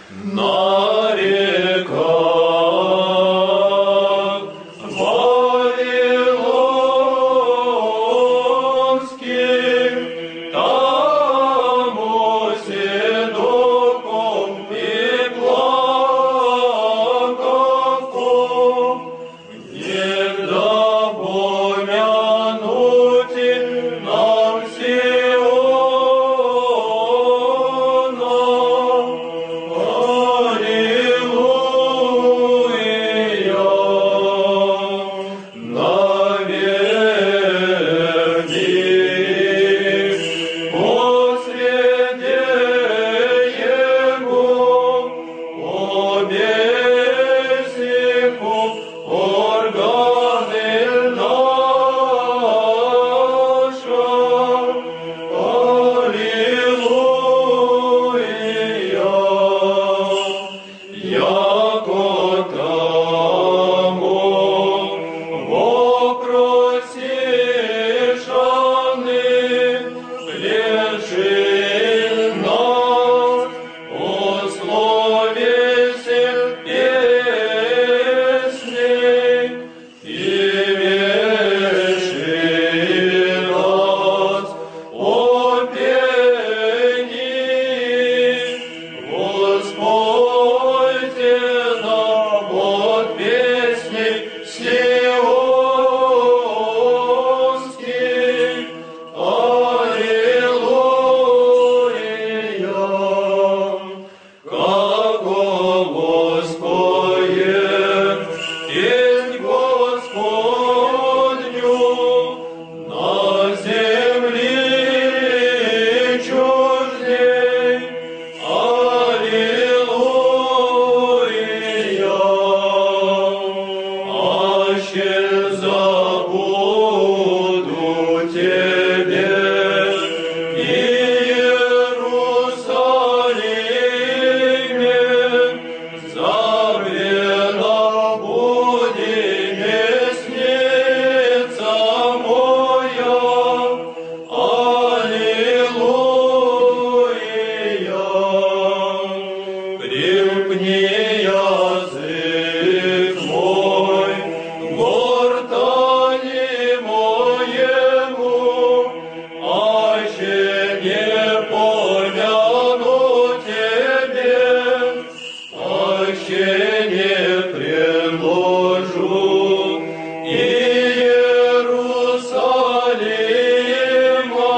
на реках Вавилонских, там седоком и плакаком, негда помянути нам Сиона. Аллилуйя, наверни посреди Его обесиху органы наша. Аллилуйя, яко тому вопросишаны, лежи нас условисе песней и веши нас о пении. Господи, нам от песней сионских. Аллилуйя, како споем песнь Господню на земли чуждей. Аллилуйя, аще забуду Тебе Иерусалиме, забвена будет десница моя. Аллилуйя, примкни язык мой к гортани моему, аще не помяну Тебе, аще не предложу Иерусалима,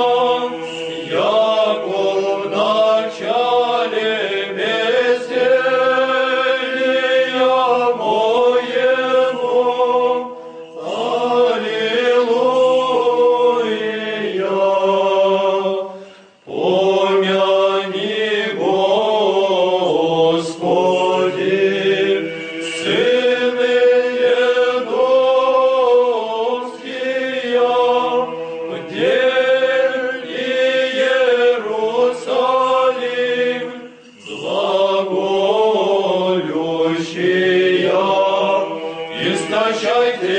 яко в начале веселья моего. Аллилуйя, помяни, Господи, сыны едомские, где Иерусалим глаголющая. Истощайте,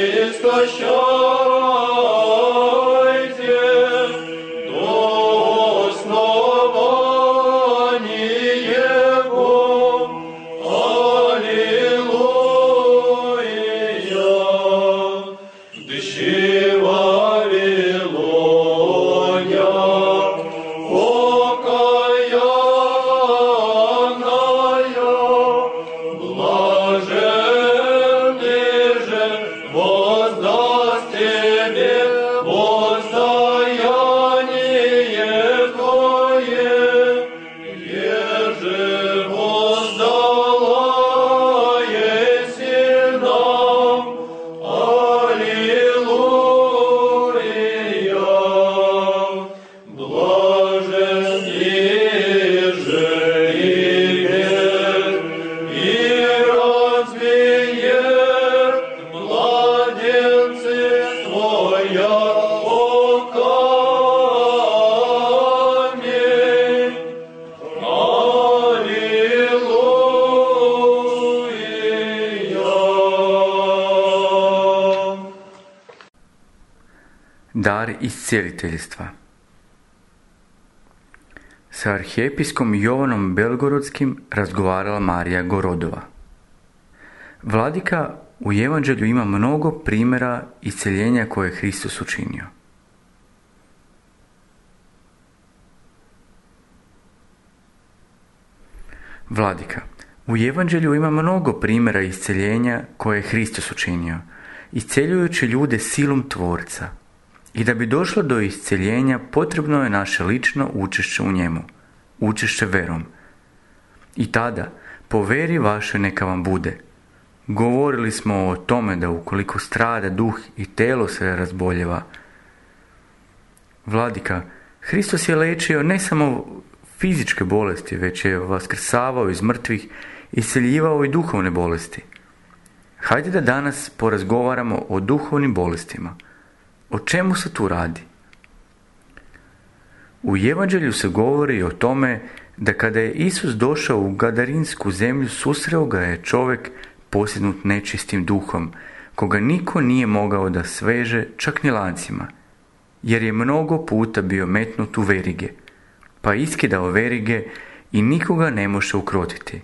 истощайте до основания Его. Аллилуйя, дыщи Вавилоня, окаянная, блаженны же воздаст Тебе воздаяние Твое, еже воздала еси нам. Аллилуйя, блажен иже имеет и развеет младенцы Твоя оками. Аллилуйя. Дар исцелительства. sa arhijepiskom Jovanom Belgorodskim razgovarala Marija Gorodova. Vladika, u Evanđelju ima mnogo primjera isceljenja koje je Hristos učinio. Vladika, u Evanđelju ima mnogo primjera isceljenja koje je Hristos učinio, isceljujući ljude silom Tvorca. I da bi došlo do isceljenja, potrebno je naše lično učešće u njemu, učešće verom. I tada, po veri vašoj neka vam bude. Govorili smo o tome da ukoliko strada duh i telo se razboljeva. Vladika, Hristos je lečio ne samo fizičke bolesti, već je vaskrsavao iz mrtvih i isceljivao i duhovne bolesti. Hajde da danas porazgovaramo o duhovnim bolestima. O čemu se tu radi? U Evanđelju se govori o tome da kada je Isus došao u Gadarinsku zemlju, susreo ga je čovjek posjednut nečistim duhom, koga niko nije mogao da sveže čak ni lancima, jer je mnogo puta bio metnut u verige, pa iskidao verige i nikoga ne može ukrotiti.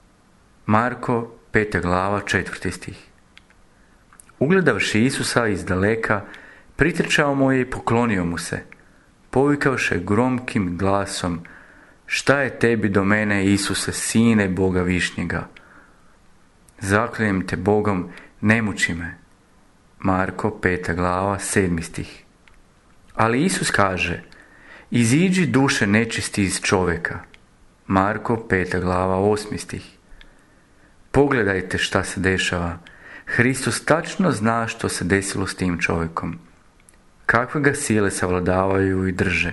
Marko, 5. glava, 4. stih. Ugledavši Isusa iz daleka, pritrčao mu je i poklonio mu se, povikavši gromkim glasom: šta je tebi do mene, Isuse, sine Boga višnjega? Zaklinjem te Bogom, ne muči me. Marko, 5. glava, 7. stih. Ali Isus kaže: iziđi duše nečisti iz čovjeka. Marko, 5. glava, 8. stih. Pogledajte šta se dešava. Hristos tačno zna što se desilo s tim čovjekom. Kakve ga sile savladavaju i drže.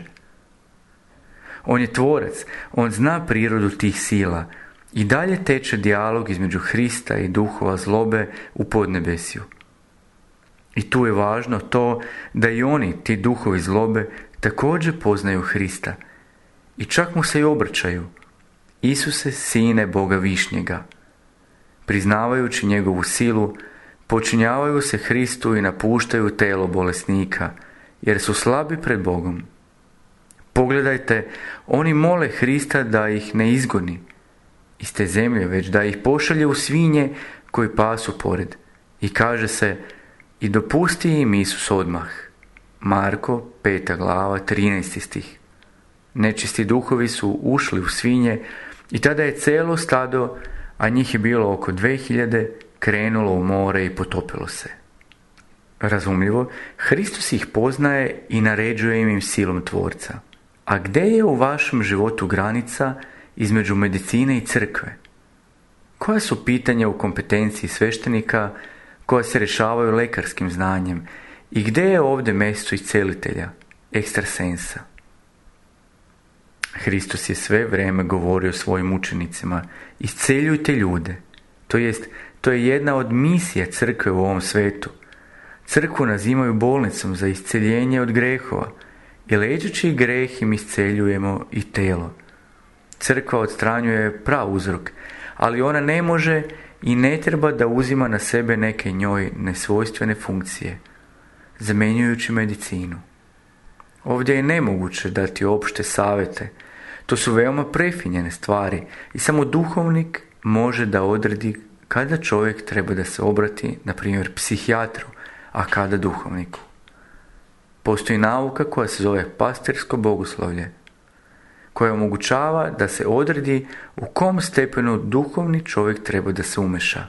On je tvorac, on zna prirodu tih sila. I dalje teče dijalog između Hrista i duhova zlobe u podnebesju. I tu je važno to da i oni, ti duhovi zlobe, također poznaju Hrista. I čak mu se i obraćaju: Isuse, sine Boga višnjega. Priznavajući njegovu silu, počinjavaju se Hristu i napuštaju telo bolesnika, jer su slabi pred Bogom. Pogledajte, oni mole Hrista da ih ne izgoni iz te zemlje, već da ih pošalje u svinje koji pasu pored. I kaže se: i dopusti im Isus odmah. Marko, 5. glava, 13. stih. Nečisti duhovi su ušli u svinje i tada je cijelo stado, a njih je bilo oko 2000, krenulo u more i potopilo se. Razumljivo, Hristos ih poznaje i naređuje im silom Tvorca. A gdje je u vašem životu granica između medicine i crkve? Koja su pitanja u kompetenciji sveštenika koja se rješavaju lekarskim znanjem i gdje je ovdje mjesto iscelitelja, ekstrasensa? Hristos je sve vrijeme govorio svojim učenicima: isceljujte ljude. To je jedna od misija crkve u ovom svetu. Crkvu nazimaju bolnicom za isceljenje od grehova i liječeći greh im isceljujemo i telo. Crkva odstranjuje prav uzrok, ali ona ne može i ne treba da uzima na sebe neke njoj nesvojstvene funkcije, zamjenjujući medicinu. Ovdje je nemoguće dati opšte savjete. To su veoma prefinjene stvari i samo duhovnik može da odredi kada čovjek treba da se obrati, na primjer, psihijatru, a kada duhovniku. Postoji nauka koja se zove pastirsko bogoslovlje, koja omogućava da se odredi u kom stepenu duhovni čovjek treba da se umeša.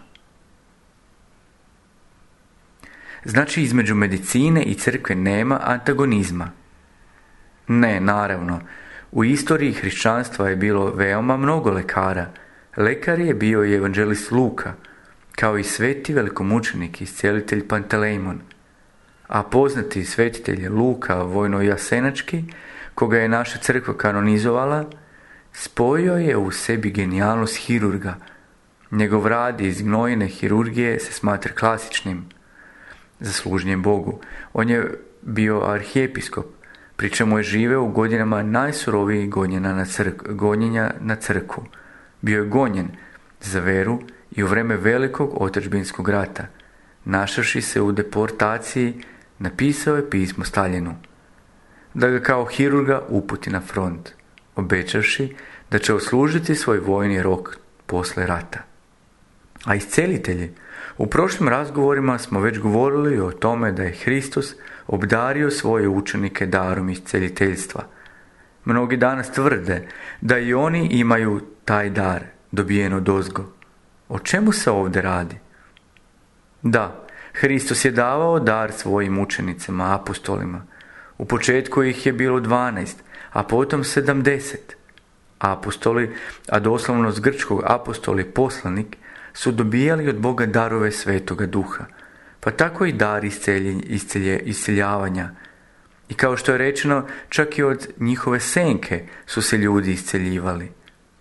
Znači, između medicine i crkve nema antagonizma. Ne, naravno, u istoriji hrišćanstva je bilo veoma mnogo lekara. Lekar je bio i evanđelist Luka, kao i sveti velikomučenik i iscelitelj Pantelejmon. A poznati svetitelj Luka Vojno-Jasenački, koga je naša crkva kanonizovala, spojio je u sebi genijalnost hirurga. Njegov rad iz gnojene hirurgije se smatra klasičnim, zaslužnjem Bogu. On je bio arhijepiskop, pri čemu je živeo u godinama najsurovijih gonjenja na crkvu. Bio je gonjen za veru i u vreme velikog otadžbinskog rata. Našavši se u deportaciji, napisao je pismo Staljinu, da ga kao hirurga uputi na front. obećavši da će odslužiti svoj vojni rok posle rata. A iscelitelji, u prošlim razgovorima smo već govorili o tome da je Hristos obdario svoje učenike darom isceliteljstva. Mnogi danas tvrde da i oni imaju taj dar dobijen odozgo. O čemu se ovdje radi? Da, Hristos je davao dar svojim učenicima, apostolima. U početku ih je bilo 12, a potom 70. Apostoli, a doslovno s grčkog apostol je poslanik, su dobijali od Boga darove Svetoga Duha, pa tako i dar isceljavanja. I kao što je rečeno, čak i od njihove senke su se ljudi isceljivali.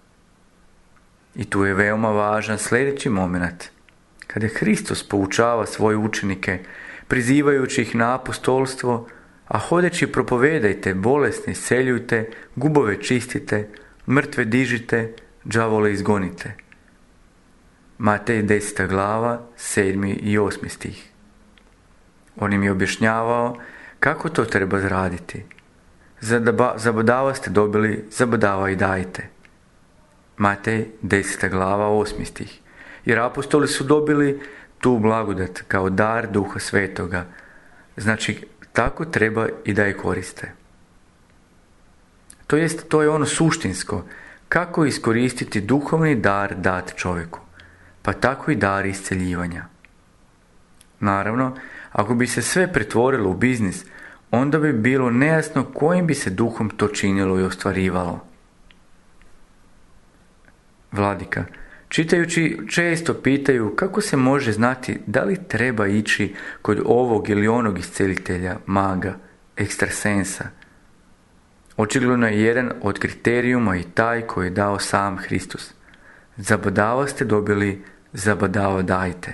I tu je veoma važan sljedeći moment. Kada Hristos poučava svoje učenike, prizivajući ih na apostolstvo, a hodeći propovedajte, bolesne isceljujte, gubove čistite, mrtve dižite, đavole izgonite. Matej 10. glava, 7. i 8. stih. On im je objašnjavao kako to treba raditi. Zabodava ste dobili, zabodava i dajte. Matej 10. glava, 8. stih. Jer apostoli su dobili tu blagodat kao dar Duha Svetoga. Znači, tako treba i da je koriste. To je ono suštinsko. Kako iskoristiti duhovni dar dat čovjeku. Pa tako i dar isceljivanja. Naravno, ako bi se sve pretvorilo u biznis, onda bi bilo nejasno kojim bi se duhom to činilo i ostvarivalo. Vladika, čitajući, često pitaju kako se može znati da li treba ići kod ovog ili onog iscelitelja, maga, ekstrasensa. Očigledno je jedan od kriterijuma i taj koji je dao sam Hristos. Zabodava ste dobili, zabodava dajte.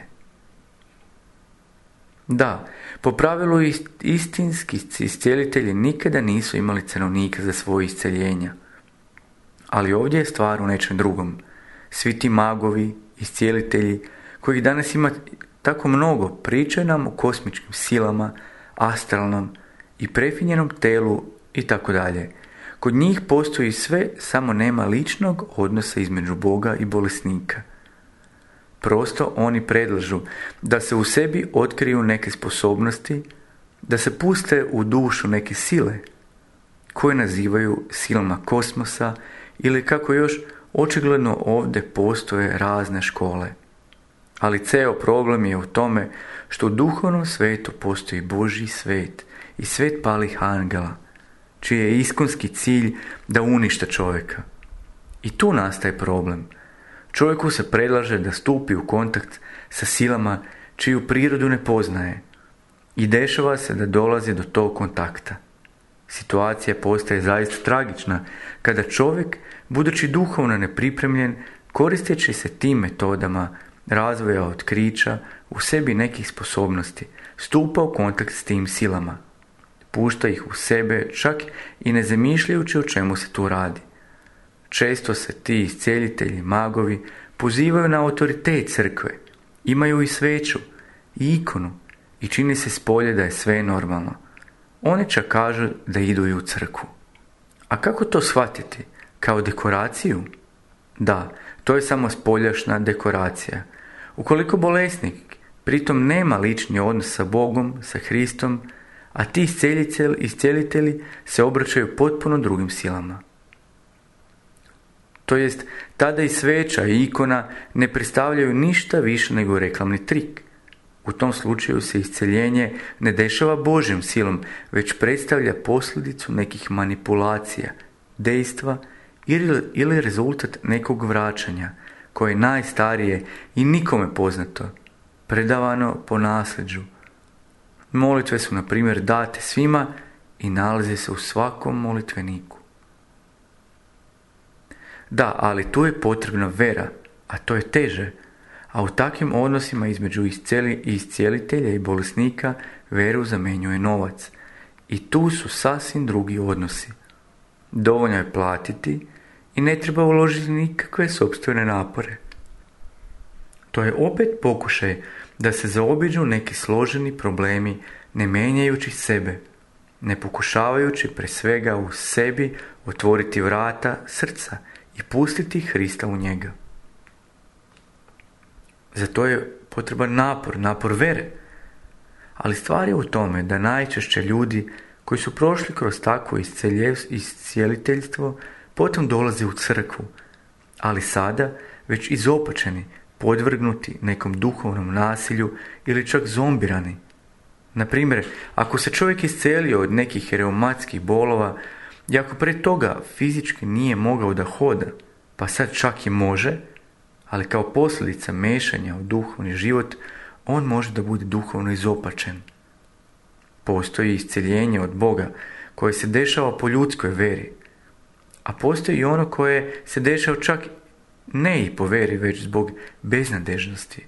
Da, po pravilu istinski iscelitelji nikada nisu imali cenovnika za svoje isceljenja. Ali ovdje je stvar u nečem drugom. Svi ti magovi, iscelitelji, kojih danas ima tako mnogo, pričaju nam o kosmičkim silama, astralnom i prefinjenom telu i tako dalje. Kod njih postoji sve, samo nema ličnog odnosa između Boga i bolesnika. Prosto oni predlažu da se u sebi otkriju neke sposobnosti, da se puste u dušu neke sile, koje nazivaju silama kosmosa ili kako još očigledno ovdje postoje razne škole. Ali ceo problem je u tome što u duhovnom svetu postoji Božji svet i svet palih angela, čiji je iskonski cilj da unište čovjeka. I tu nastaje problem. Čovjeku se predlaže da stupi u kontakt sa silama čiju prirodu ne poznaje i dešava se da dolazi do tog kontakta. Situacija postaje zaista tragična kada čovjek, budući duhovno nepripremljen, koristeći se tim metodama razvoja otkrića u sebi nekih sposobnosti, stupa u kontakt s tim silama. Pušta ih u sebe čak i ne zamišljajući o čemu se tu radi. Često se ti iscelitelji, magovi, pozivaju na autoritet crkve, imaju i sveću, i ikonu i čini se spolje da je sve normalno. Oni čak kažu da idu i u crkvu. A kako to shvatiti? Kao dekoraciju? Da, to je samo spoljašna dekoracija. Ukoliko bolesnik pritom nema lični odnos sa Bogom, sa Hristom, a ti iscelitelji se obraćaju potpuno drugim silama. To jest, tada i sveća i ikona ne predstavljaju ništa više nego reklamni trik. U tom slučaju se isceljenje ne dešava Božjom silom, već predstavlja posljedicu nekih manipulacija, dejstva ili rezultat nekog vraćanja, koje je najstarije i nikome poznato, predavano po nasljeđu. Molitve su, na primjer, date svima i nalaze se u svakom molitveniku. Da, ali tu je potrebna vera, a to je teže, a u takvim odnosima između iscijelitelja i bolesnika veru zamjenjuje novac. I tu su sasvim drugi odnosi. Dovoljno je platiti i ne treba uložiti nikakve sopstvene napore. To je opet pokušaj da se zaobiđu neki složeni problemi ne mijenjajući sebe, ne pokušavajući pre svega u sebi otvoriti vrata srca i pustiti Hrista u njega. Za to je potreban napor vere. Ali stvar je u tome da najčešće ljudi koji su prošli kroz takvo iscijeliteljstvo potom dolaze u crkvu, ali sada već izopačeni, podvrgnuti nekom duhovnom nasilju ili čak zombirani. Na primjer, ako se čovjek iscelio od nekih reumatskih bolova i ako pre toga fizički nije mogao da hoda, pa sad čak i može, ali kao posljedica mešanja u duhovni život, on može da bude duhovno izopačen. Postoji isceljenje od Boga koje se dešava po ljudskoj veri, a postoji i ono koje se dešava čak ne i po veri, već zbog beznadežnosti.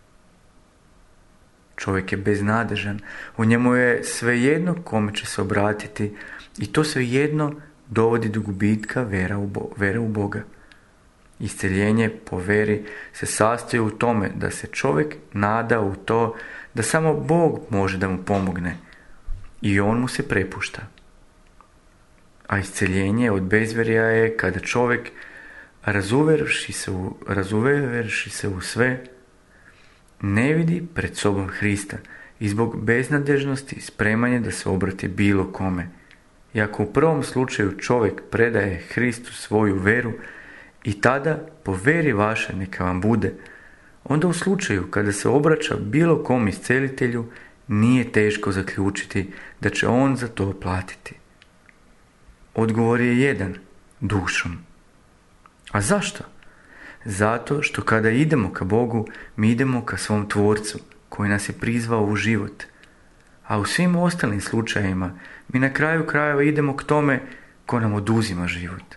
Čovjek je beznadežan, u njemu je svejedno kome će se obratiti i to svejedno dovodi do gubitka vere u Boga. Isceljenje po veri se sastoji u tome da se čovjek nada u to da samo Bog može da mu pomogne i on mu se prepušta. A isceljenje od bezvjerja je kada čovjek razuverši se u sve, ne vidi pred sobom Hrista i zbog beznadežnosti spremanje da se obrati bilo kome. I ako u prvom slučaju čovjek predaje Hristu svoju veru i tada po veri vaše neka vam bude, onda u slučaju kada se obraća bilo kom iscelitelju nije teško zaključiti da će on za to platiti. Odgovor je jedan, dušom. A zašto? Zato što kada idemo ka Bogu, mi idemo ka svom Tvorcu koji nas je prizvao u život. A u svim ostalim slučajevima mi na kraju krajeva idemo k tome ko nam oduzima život.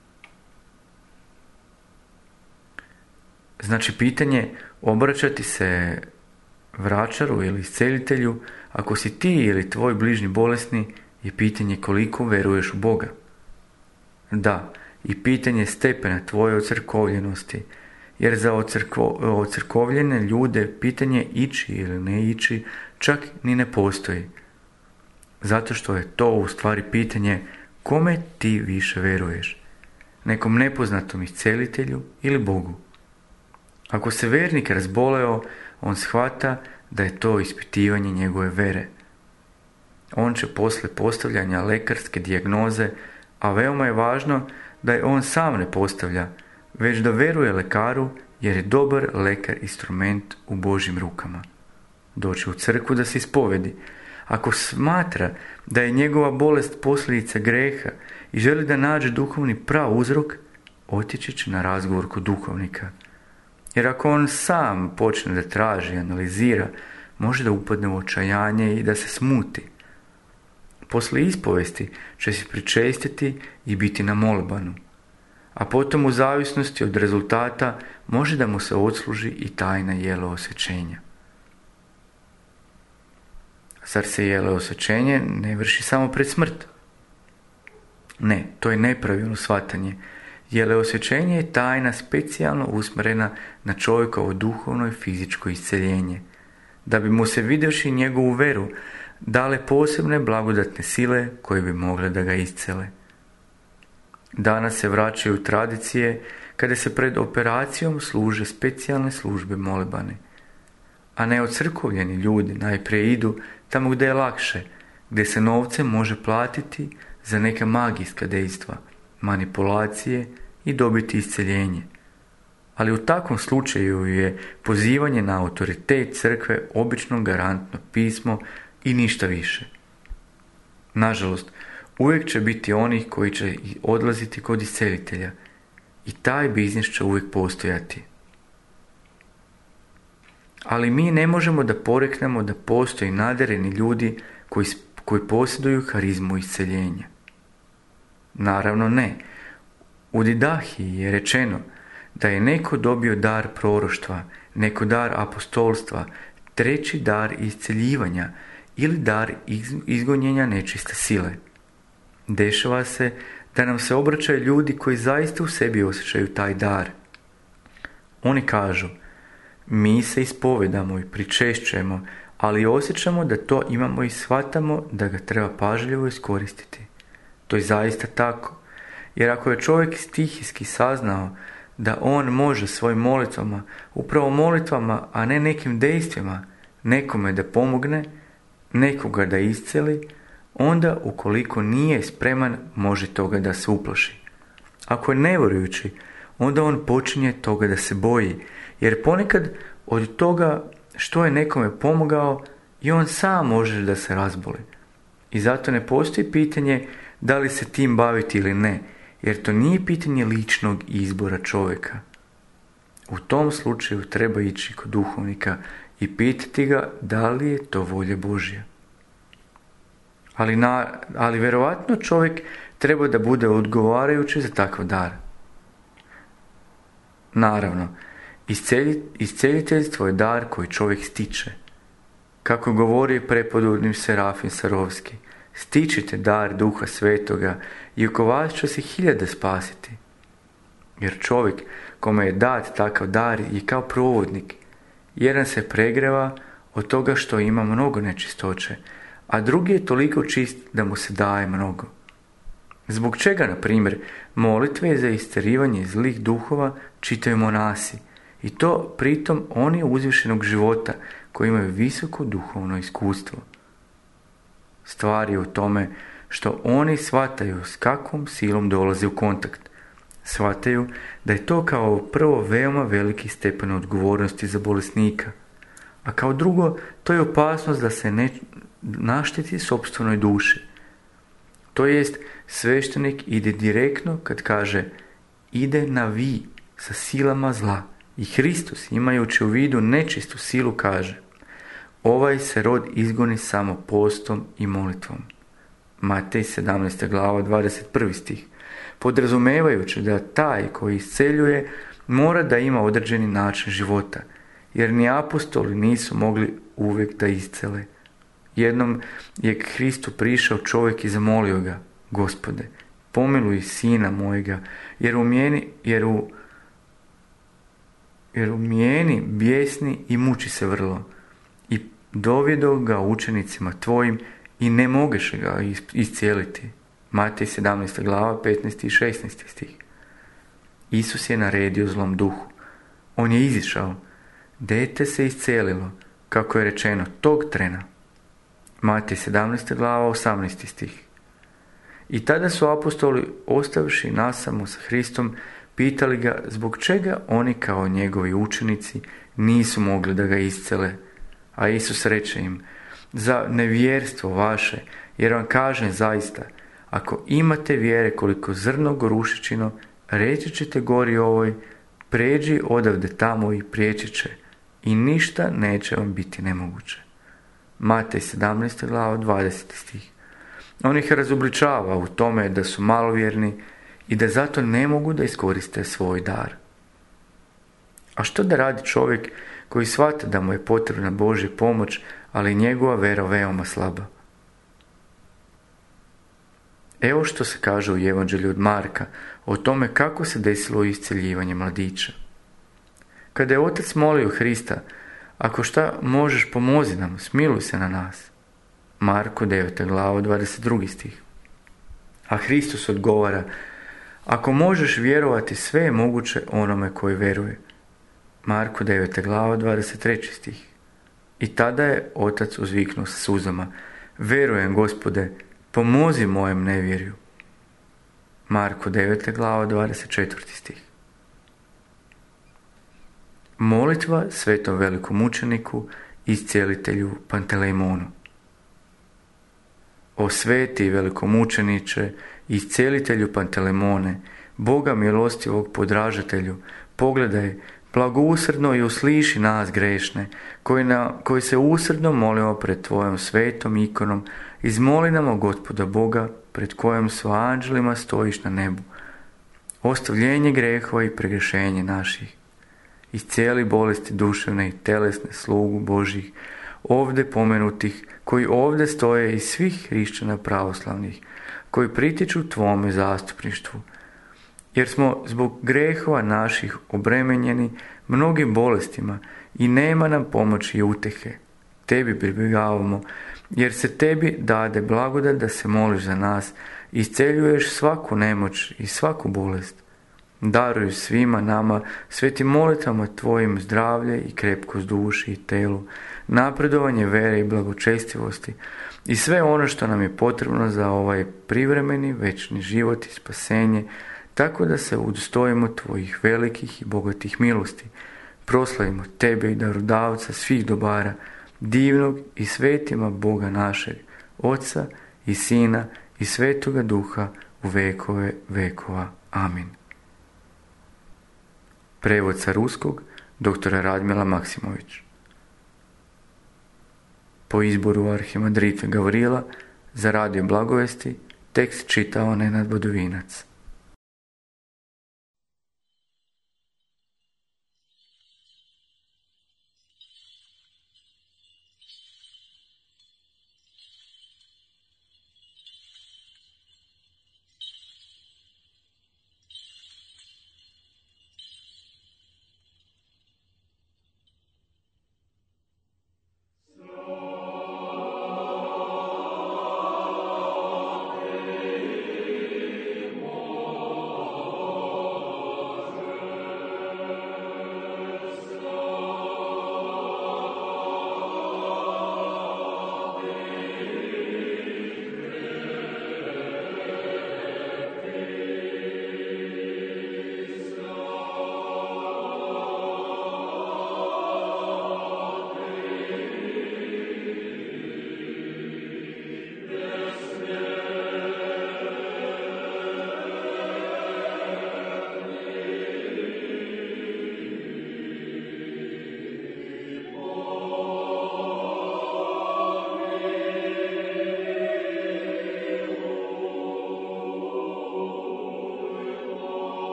Znači pitanje obraćati se vračaru ili iscelitelju ako si ti ili tvoj bližnji bolesni je pitanje koliko veruješ u Boga. Da, i pitanje stepena tvoje ocrkovljenosti, jer za ocrkovljene ljude pitanje ići ili ne ići čak ni ne postoji. Zato što je to u stvari pitanje kome ti više veruješ, nekom nepoznatom iscelitelju ili Bogu. Ako se vernik razboleo, on shvata da je to ispitivanje njegove vere. On će posle postavljanja lekarske dijagnoze, a veoma je važno da je on sam ne postavlja, već da veruje lekaru jer je dobar lekar instrument u Božjim rukama. Doći u crkvu da se ispovedi. Ako smatra da je njegova bolest posljedica greha i želi da nađe duhovni prav uzrok, otići će na razgovor kod duhovnika. Jer ako on sam počne da traži i analizira, može da upadne u očajanje i da se smuti. Poslije ispovesti će se pričestiti i biti na molbanu, a potom u zavisnosti od rezultata može da mu se odsluži i tajna jelo osvećenja. Zar se jelo osvećenje ne vrši samo pred smrt? Ne, to je nepravilno shvatanje. Jele osvećenje je tajna specijalno usmjerena na čovjekovo duhovno i fizičko isceljenje, da bi mu se vidjevši njegovu veru dale posebne blagodatne sile koje bi mogle da ga iscele. Danas se vraćaju tradicije kada se pred operacijom služe specijalne službe molebane, a neocrkovljeni ljudi najprije idu tamo gdje je lakše, gdje se novce može platiti za neka magijska dejstva, manipulacije i dobiti isceljenje. Ali u takvom slučaju je pozivanje na autoritet crkve obično garantno pismo i ništa više. Nažalost, uvijek će biti onih koji će odlaziti kod iscelitelja i taj biznis će uvijek postojati. Ali mi ne možemo da poreknemo da postoji nadareni ljudi koji posjeduju harizmu isceljenja. Naravno ne. U Didahiji je rečeno da je neko dobio dar proroštva, neko dar apostolstva, treći dar isceljivanja ili dar izgonjenja nečiste sile. Dešava se da nam se obraćaju ljudi koji zaista u sebi osjećaju taj dar. Oni kažu, mi se ispovedamo i pričešćujemo, ali osjećamo da to imamo i shvatamo da ga treba pažljivo iskoristiti. To je zaista tako. Jer ako je čovjek stihijski saznao da on može svojim molitvama, upravo molitvama, a ne nekim dejstvima, nekome da pomogne, nekoga da isceli, onda ukoliko nije spreman, može toga da se uplaši. Ako je nevjerujući, onda on počinje toga da se boji, jer ponekad od toga što je nekome pomogao i on sam može da se razboli. I zato ne postoji pitanje da li se tim baviti ili ne, jer to nije pitanje ličnog izbora čovjeka. U tom slučaju treba ići kod duhovnika i pitati ga da li je to volja Božja. Ali vjerovatno čovjek treba da bude odgovarajući za takav dar. Naravno, isceliteljstvo je dar koji čovjek stiče. Kako govori prepodobni Serafim Sarovski, stičite dar Duha Svetoga i oko vas će se 1000 spasiti. Jer čovjek kome je dat takav dar je kao provodnik. Jedan se pregreva od toga što ima mnogo nečistoće, a drugi je toliko čist da mu se daje mnogo. Zbog čega, na primjer, molitve za istjerivanje zlih duhova čitaju monasi, i to pritom oni uzvišenog života koji imaju visoko duhovno iskustvo. Stvar je u tome što oni shvataju s kakvom silom dolaze u kontakt. Shvataju da je to kao prvo veoma veliki stepen odgovornosti za bolesnika, a kao drugo to je opasnost da se ne našteti sopstvenoj duši. To jest, sveštenik ide direktno kad kaže ide na vi sa silama zla, i Hristos, imajući u vidu nečistu silu, kaže ovaj se rod izgoni samo postom i molitvom. Matej 17. glava 21. stih. Podrazumevajući da taj koji isceljuje mora da ima određeni način života, jer ni apostoli nisu mogli uvijek da iscele. Jednom je k Hristu prišao čovjek i zamolio ga: Gospode, pomiluj sina mojega, jer u mijeni bijesni i muči se vrlo. I dovjedo ga učenicima tvojim i ne mogeš ga iscijeliti. Matej 17. glava 15. i 16. stih. Isus je naredio zlom duhu. On je izišao. Dete se iscijelilo, kako je rečeno, tog trena. Matej 17. glava 18. stih. I tada su apostoli, ostavivši nasamo sa Hristom, pitali ga zbog čega oni kao njegovi učenici nisu mogli da ga iscele. A Isus reče im: za nevjerstvo vaše, jer vam kažem zaista, ako imate vjere koliko zrno gorušičino, reći ćete gori ovoj, pređi odavde tamo i prijeći će, i ništa neće vam biti nemoguće. Matej 17. glava 20. stih. On ih razobličava u tome da su malovjerni i da zato ne mogu da iskoriste svoj dar. A što da radi čovjek koji shvata da mu je potrebna Božja pomoć, ali njegova vera veoma slaba? Evo što se kaže u Evanđelju od Marka o tome kako se desilo isceljivanje mladića. Kada je otac molio Hrista: ako šta možeš, pomozi nam, smiluj se na nas. Marko 9. glava 22. stih. A Hristos odgovara: ako možeš vjerovati, sve je moguće onome koji vjeruje. Marko 9. glava 23. stih. I tada je otac uzviknuo sa suzama: vjerujem, Gospode, pomozi mojem nevjerju. Marko 9. glava 24. stih. Molitva svetom velikom mučeniku, iscijelitelju Pantelejmonu. O sveti velikomučeniče, iscijelitelju Pantelejmone, Boga milostivog podražatelju, pogledaj, blagousrdno i usliši nas grešne, koji se usrdno molimo pred tvojom svetom ikonom, izmoli nam Gospoda Boga, pred kojom su anđelima stojiš na nebu, ostavljenje grehova i pregrešenje naših. Iscijeli bolesti duševne i telesne slugu Božih, ovdje pomenutih, koji ovdje stoje iz svih hrišćana pravoslavnih, koji pritiču tvome zastupništvu, jer smo zbog grehova naših obremenjeni mnogim bolestima i nema nam pomoći i utehe. Tebi pribjegavamo, jer se tebi dade blagodat da se moliš za nas, isceljuješ svaku nemoć i svaku bolest. Daruj svima nama svetim molitvama tvojim zdravlje i krepkost duši i telu, napredovanje vere i blagočestivosti i sve ono što nam je potrebno za ovaj privremeni večni život i spasenje, tako da se udostojimo tvojih velikih i bogatih milosti. Proslavimo tebe i darodavca svih dobara, divnog i svetima Boga našeg, Oca i Sina i Svetoga Duha u vekove vekova. Amin. Prevod sa ruskog doktora Radmila Maksimović. Po izboru arhimandrita Gavrila za Radio Blagovesti tekst čitao Nenad Badovinac.